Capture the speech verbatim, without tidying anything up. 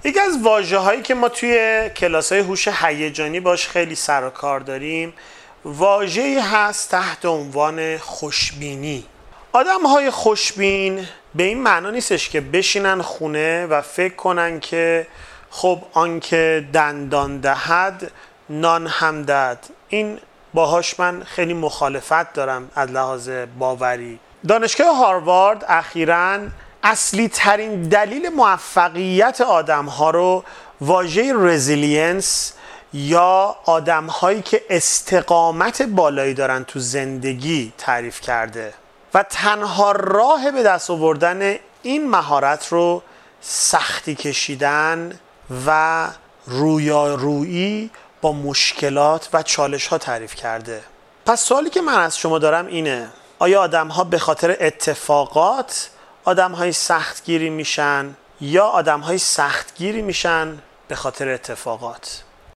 یکی از واژه‌هایی که ما توی کلاس‌های هوش هیجانی باش خیلی سر و کار داریم واژه‌ای هست تحت عنوان خوشبینی. آدم‌های خوشبین به این معنا نیستش که بشینن خونه و فکر کنن که خب آنکه دندان دهد نان هم دهد. این باهاش من خیلی مخالفت دارم از لحاظ باوری. دانشگاه هاروارد اخیراً اصلی ترین دلیل موفقیت آدم ها رو واژه رزیلینس یا آدم هایی که استقامت بالایی دارن تو زندگی تعریف کرده و تنها راه به دست آوردن این مهارت رو سختی کشیدن و رویارویی با مشکلات و چالش ها تعریف کرده. پس سوالی که من از شما دارم اینه: آیا آدم ها به خاطر اتفاقات آدم های سختگیری میشن یا آدم های سختگیری میشن به خاطر اتفاقات؟